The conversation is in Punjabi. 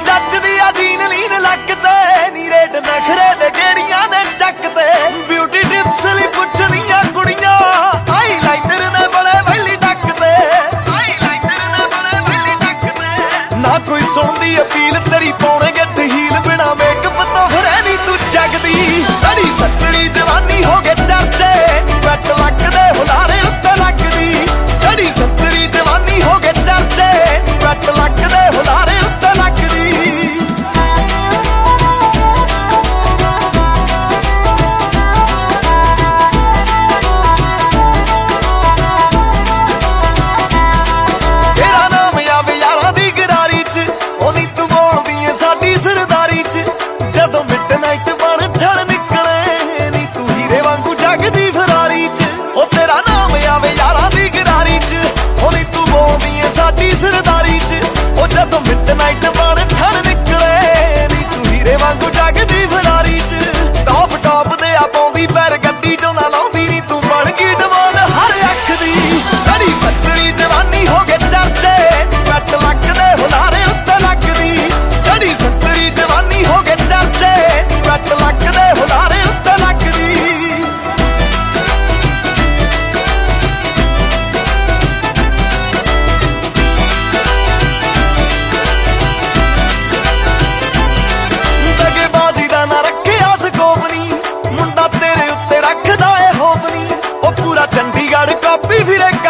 ਜੱਜਦੀ ਆ ਜੀਨ ਲੀਨ ਲੱਕ ਤੇ ਨੀ ਰੇਟ ਨਖਰੇ ਦੇ ਗੇੜੀਆਂ ਨੇ ਚੱਕ ਤੇ ਬਿਊਟੀ ਟਿਪਸ ਲਈ ਪੁੱਛਦੀਆਂ ਕੁੜੀਆਂ ਆਈਲਾਈਨਰ ਨੇ ਬੜੇ ਵੈਲੀ ਟੱਕ ਤੇ ਆਈਲਾਈਨਰ ਨੇ ਬੜੇ ਵੈਲੀ ਟੱਕ ਤੇ ਨਾ ਕੋਈ ਸੁਣਦੀ ਅਪੀਲ ਤੇਰੀ ਪਾਉਣੇ ਗੱਠ ਹੀਲ ਬਿਨਾ ਮੇਕਅਪ ਤੋਂ ਫਿਰ ਨਹੀਂ ਤੂੰ ਜਗਦੀ ਬੜੀ ਸੱਚੜੀ ਜਵਾਨੀ ਹੋ ਗਏ ਚਰਚੇ ਬੱਟ ਲੱਕ ਦੇ ਹੁਲਾਰੇ ਉੱਤੇ ਲੱਗਦੀ ਬੜੀ ਸੱਚੜੀ ਜਵਾਨੀ ਹੋ ਗਏ ਚਰਚੇ ਬੱਟ ਲੱਕ ਦੇ ਹੁਲਾਰੇ ਉੱਤੇ ਲੱਗਦੀ ਤੇਰਾ ਨਾਮ ਆਵੇ ਯਾਰਾਂ ਦੀ ਗਰਾਰੀ ਚ ਉਹ ਨੀ ਤੂੰ ਬੋਲਦੀ ਏ ਸਾਡੀ ਸਰਦਾਰੀ ਚ ਜਦੋਂ ਮਿਡਨਾਈਟ ਬਣ ਢਲ ਨਿਕਲੇ ਨੀ ਤੂੰ ਹੀਰੇ ਵਾਂਗੂ ਜਗਦੀ ਫਰਾਰੀ ਚ ਉਹ ਤੇਰਾ ਨਾਮ ਆਵੇ ਯਾਰਾਂ ਦੀ ਗਰਾਰੀ ਚ ਉਹ ਨੀ ਤੂੰ ਬੋਲਦੀ ਏ ਸਾਡੀ ਸਰਦਾਰੀ ਚ ਉਹ ਜਦੋਂ ਮਿਡਨਾਈਟ ਬਣ ਢਲ ਨਿਕਲੇ ਨੀ ਤੂੰ ਹੀਰੇ ਵਾਂਗੂ ਜਗਦੀ ਫਰਾਰੀ ਚ ਟੌਪ ਟੌਪ ਦੇ ਆ ਪਾਉਂਦੀ ਪੈਰ ਗੱਡੀ ਚੋਂ ਨਾ ਲਾਉਂਦੀ ਨੀ ਤੂੰ ਬਣ ਗਈ ਡਿਮਾਂਡ ਹਰ ਅੱਖ ਦੀ ਬੜੀ ਸੱਚੜੀ ਜਵਾਨੀ ਹੋ ਗਏ ਚਰਚੇ ਬੱਟ ਲੱਕ ਦੇ ਹੁਲਾਰੇ ਉੱਤੇ ਲੱਗਦੀ ਬੜੀ ਸੱਚੜੀ ਜਵਾਨੀ ਹੋ ਗਏ ਚਰਚੇ ਬੱਟ ਲੱਕ ਦੇ ਹੁਲਾਰੇ ਉੱਤੇ ਲੱਗਦੀ ਦਗੇਬਾਜ਼ੀ ਦਾ ਨਾ ਰੱਖਿਆ ਸਕੋਪ ਨੀ ਮੁੰਡਾ ਤੇਰੇ ਉੱਤੇ ਰੱਖਦਾ ਏ ਹੋਪ ਨੀ ਉਹ ਪੂਰਾ ਚੰਡੀਗੜ੍ਹ ਕਾਪੀ ਫਿਰੇ